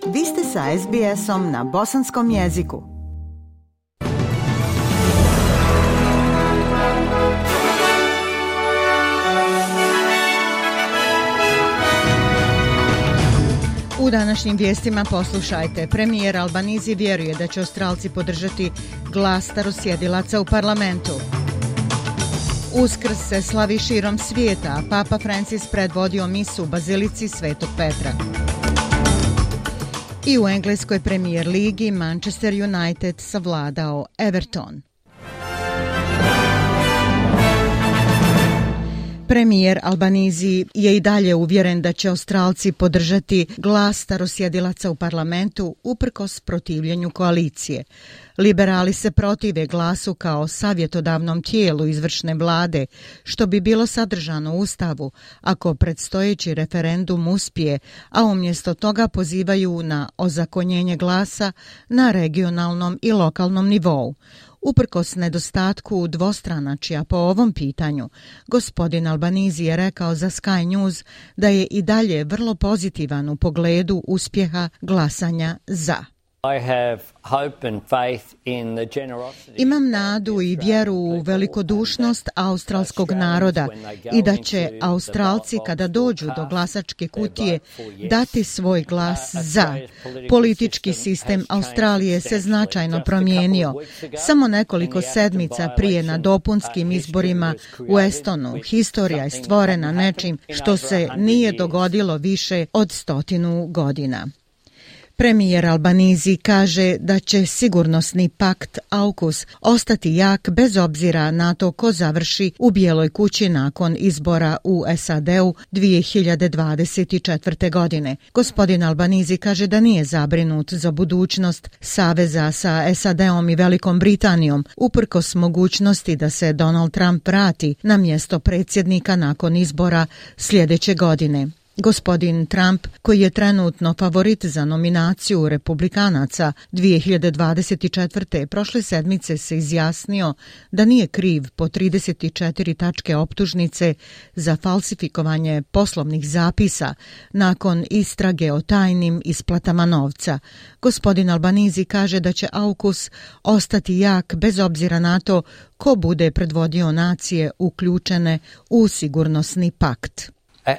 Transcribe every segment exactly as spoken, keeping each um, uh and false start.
Vi ste sa es be esom na bosanskom jeziku. U današnjim vijestima poslušajte. Premijer Albanizi vjeruje da će Australci podržati glas starosjedilaca u parlamentu. Uskrs se slavi širom svijeta, a Papa Francis predvodio misu u Bazilici Svetog Petra. I u engleskoj Premier ligi Manchester United savladao Everton. Premijer Albanizi je i dalje uvjeren da će Australci podržati glas starosjedilaca u parlamentu uprkos protivljenju koalicije. Liberali se protive glasu kao savjetodavnom tijelu izvršne vlade, što bi bilo sadržano u Ustavu ako predstojeći referendum uspije, a umjesto toga pozivaju na ozakonjenje glasa na regionalnom i lokalnom nivou. Uprkos nedostatku dvostranačja po ovom pitanju, gospodin Albanizi je rekao za Sky News da je i dalje vrlo pozitivan u pogledu uspjeha glasanja za. Imam nadu i vjeru u velikodušnost australskog naroda i da će Australci kada dođu do glasačke kutije dati svoj glas za. Politički sistem Australije se značajno promijenio. Samo nekoliko sedmica prije na dopunskim izborima u Estonu historija je stvorena nečim što se nije dogodilo više od stotinu godina. Premijer Albanizi kaže da će sigurnosni pakt AUKUS ostati jak bez obzira na to ko završi u Bijeloj kući nakon izbora u es a de u dvije hiljade dvadeset četvrte. godine. Gospodin Albanizi kaže da nije zabrinut za budućnost saveza sa es a de om i Velikom Britanijom, uprkos mogućnosti da se Donald Trump vrati na mjesto predsjednika nakon izbora sljedeće godine. Gospodin Trump, koji je trenutno favorit za nominaciju Republikanaca dvije hiljade dvadeset četvrte. prošle sedmice se izjasnio da nije kriv po trideset četiri tačke optužnice za falsifikovanje poslovnih zapisa nakon istrage o tajnim isplatama novca. Gospodin Albanizi kaže da će AUKUS ostati jak bez obzira na to ko bude predvodio nacije uključene u sigurnosni pakt.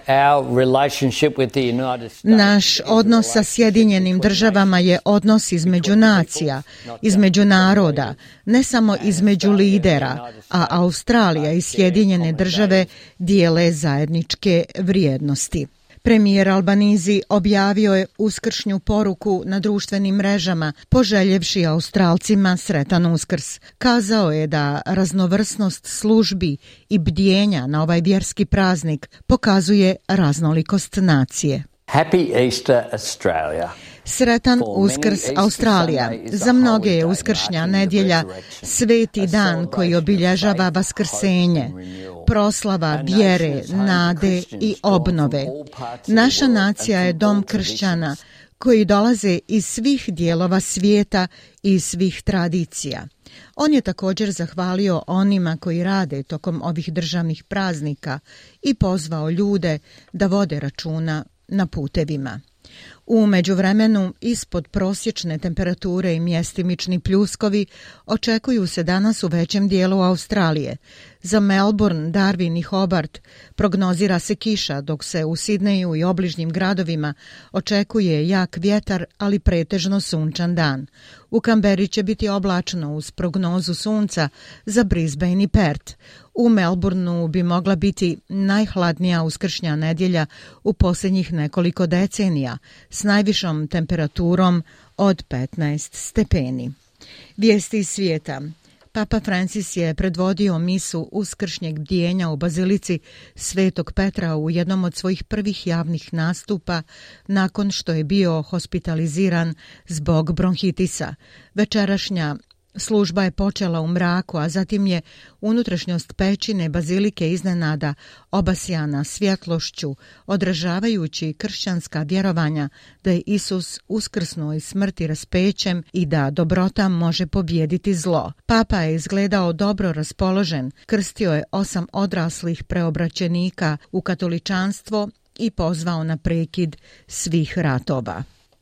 Naš odnos sa Sjedinjenim državama je odnos između nacija, između naroda, ne samo između lidera, a Australija i Sjedinjene države dijele zajedničke vrijednosti. Premijer Albanizi objavio je uskršnju poruku na društvenim mrežama, poželjevši Australcima sretan Uskrs. Kazao je da raznovrsnost službi i bdjenja na ovaj vjerski praznik pokazuje raznolikost nacije. Happy Easter, Australia. Sretan Uskrs, Australija. Za mnoge je uskršnja nedjelja sveti dan koji obilježava vaskrsenje, proslava vjere, nade i obnove. Naša nacija je dom kršćana koji dolaze iz svih dijelova svijeta i iz svih tradicija. On je također zahvalio onima koji rade tokom ovih državnih praznika i pozvao ljude da vode računa na putevima. U međuvremenu, ispod prosječne temperature i mjestimični pljuskovi očekuju se danas u većem dijelu Australije. Za Melbourne, Darwin i Hobart prognozira se kiša, dok se u Sidneju i obližnjim gradovima očekuje jak vjetar, ali pretežno sunčan dan. U Kamberi će biti oblačno uz prognozu sunca za Brisbane i Perth. U Melbourneu bi mogla biti najhladnija uskršnja nedjelja u posljednjih nekoliko decenija, s najvišom temperaturom od petnaest stepeni. Vijesti iz svijeta. Papa Francis je predvodio misu uskršnjeg bdjenja u Bazilici Svetog Petra u jednom od svojih prvih javnih nastupa nakon što je bio hospitaliziran zbog bronhitisa. Večerašnja služba je počela u mraku, a zatim je unutrašnjost pećine bazilike iznenada obasjana svjetlošću, odražavajući kršćanska vjerovanja da je Isus uskrsnuo iz smrti raspećem i da dobrota može pobijediti zlo. Papa je izgledao dobro raspoložen, krstio je osam odraslih preobraćenika u katoličanstvo i pozvao na prekid svih ratova.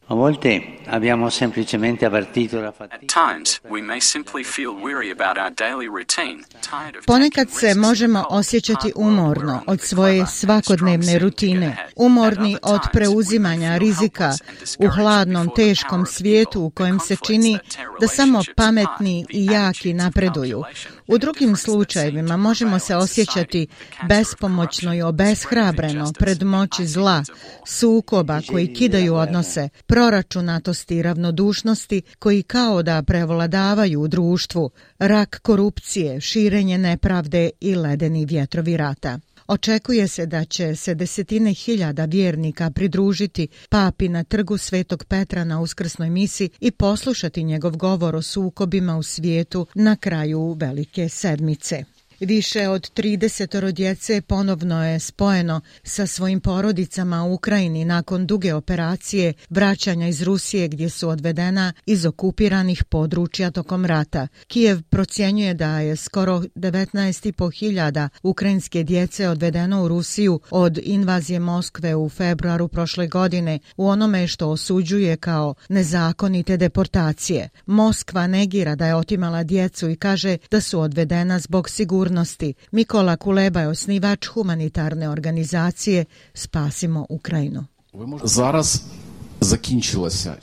A volte abbiamo semplicemente avvertito la fatica. At times, we may simply feel weary about our daily routine, tired of Ponekad taking se risks, možemo told, osjećati hard work, umorno we're od only the svoje clever, svakodnevne strong seem to rutine, get ahead. umorni At other od times, preuzimanja we may feel rizika helpless and u discouraged hladnom, before the teškom power of svijetu evil, u kojem the se conflicts čini that tear da samo relationships pametni apart, i the jaki attitudes of napreduju. calculation U and drugim indifference that seem slučajevima to možemo prevail se in osjećati society, the cancer of bespomoćno i corruption, obeshrabreno spread pred injustice, moći and zla, ideas of war. sukoba koji kidaju odnose, proračunatosti i ravnodušnosti koji kao da prevladavaju u društvu, rak korupcije, širenje nepravde i ledeni vjetrovi rata. Očekuje se da će se desetine hiljada vjernika pridružiti papi na trgu Svetog Petra na uskrsnoj misi i poslušati njegov govor o sukobima u svijetu na kraju Velike sedmice. Više od tridesetoro djece ponovno je spojeno sa svojim porodicama u Ukrajini nakon duge operacije vraćanja iz Rusije gdje su odvedena iz okupiranih područja tokom rata. Kijev procjenjuje da je skoro devetnaest i po hiljada ukrajinske djece odvedeno u Rusiju od invazije Moskve u februaru prošle godine u onome što osuđuje kao nezakonite deportacije. Moskva negira da je otimala djecu i kaže da su odvedena zbog sigurnosti. Mikola Kuleba je osnivač humanitarne organizacije Spasimo Ukrajinu. Зараз закінчилася.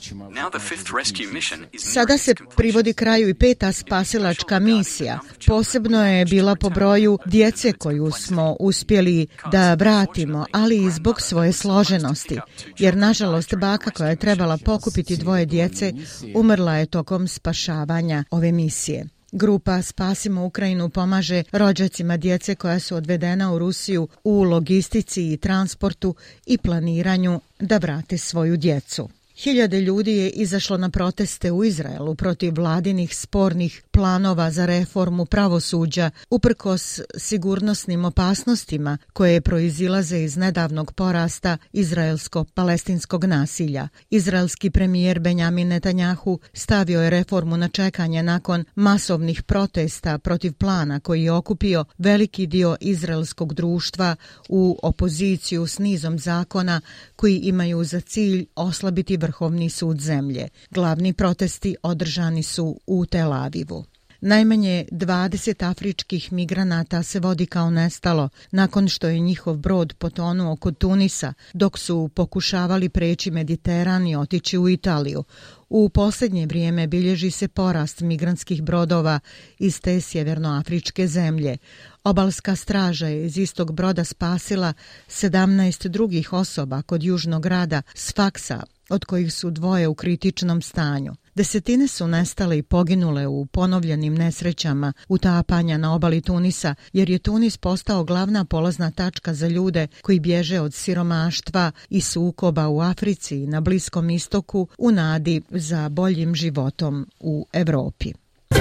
Sada se privodi kraju i peta spasilačka misija. Posebno je bila po broju djece koju smo uspjeli da vratimo, ali i zbog svoje složenosti. Jer, nažalost, baka koja je trebala pokupiti dvoje djece umrla je tokom spašavanja ove misije. Grupa Spasimo Ukrajinu pomaže rođacima djece koja su odvedena u Rusiju u logistici i transportu i planiranju da vrate svoju djecu. Hiljade ljudi je izašlo na proteste u Izraelu protiv vladinih spornih planova za reformu pravosuđa uprkos sigurnosnim opasnostima koje proizilaze iz nedavnog porasta izraelsko-palestinskog nasilja. Izraelski premijer Benjamin Netanjahu stavio je reformu na čekanje nakon masovnih protesta protiv plana koji je okupio veliki dio izraelskog društva u opoziciju s nizom zakona koji imaju za cilj oslabiti Vrhovni sud zemlje. Glavni protesti održani su u Tel Avivu. Najmanje dvadeset afričkih migranata se vodi kao nestalo nakon što je njihov brod potonuo kod Tunisa dok su pokušavali preći Mediteran i otići u Italiju. U posljednje vrijeme bilježi se porast migrantskih brodova iz te sjevernoafričke zemlje. Obalska straža je iz istog broda spasila sedamnaest drugih osoba kod južnog grada Sfaksa, od kojih su dvoje u kritičnom stanju. Desetine su nestale i poginule u ponovljenim nesrećama utapanja na obali Tunisa, jer je Tunis postao glavna polazna tačka za ljude koji bježe od siromaštva i sukoba u Africi i na Bliskom istoku u nadi za boljim životom u Europi.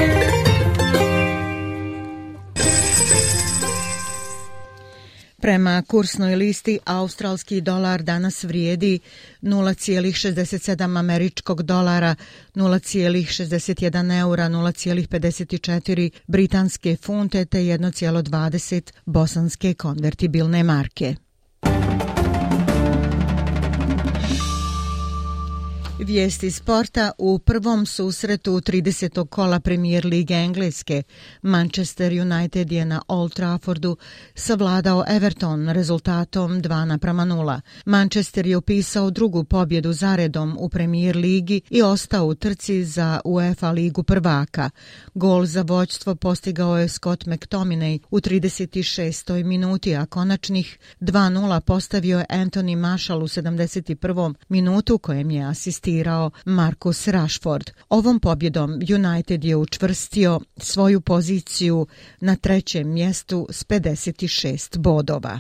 Prema kursnoj listi, australski dolar danas vrijedi nula zarez šezdeset sedam američkog dolara, nula zarez šezdeset jedan eura, nula zarez pedeset četiri britanske funte te jedna zarez dvadeset bosanske konvertibilne marke. Vijesti sporta. U prvom susretu tridesetog kola Premier lige Engleske Manchester United je na Old Traffordu savladao Everton rezultatom dva naprama nula. Manchester je upisao drugu pobjedu zaredom u Premier ligi i ostao u trci za UEFA ligu prvaka. Gol za vođstvo postigao je Scott McTominay u trideset šestoj minuti, a konačnih dva nula postavio je Anthony Marshall u sedamdeset prvom minutu kojem je asistirao Marcus Rashford. Ovom pobjedom United je učvrstio svoju poziciju na trećem mjestu s pedeset šest bodova.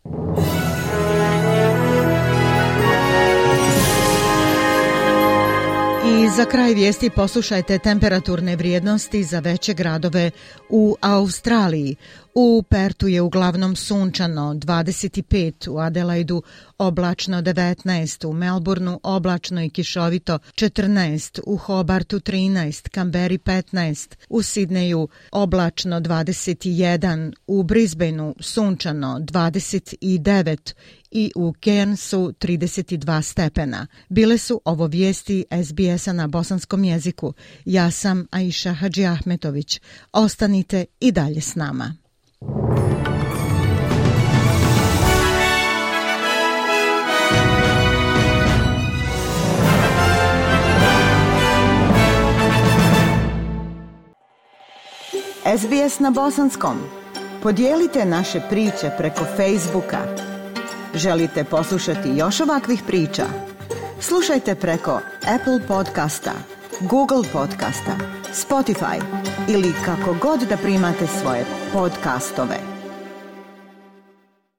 I za kraj vijesti poslušajte temperaturne vrijednosti za veće gradove u Australiji. U Pertu je uglavnom sunčano, dvadeset pet, u Adelaidu oblačno devetnaest, u Melbourneu oblačno i kišovito četrnaest, u Hobartu trinaest, Kamberi petnaest, u Sidneju oblačno dvadeset jedan, u Brisbaneu sunčano dvadeset devet i u Cairnsu trideset dva stepena. Bile su ovo vijesti S B S-a na bosanskom jeziku. Ja sam Aisha Hadži Ahmetović. Ostanite i dalje s nama. S B S na bosanskom. Podijelite naše priče preko Facebooka. Želite poslušati još ovakvih priča? Slušajte preko Apple podcasta, Google podcasta, Spotify ili kako god da primate svoje podcastove.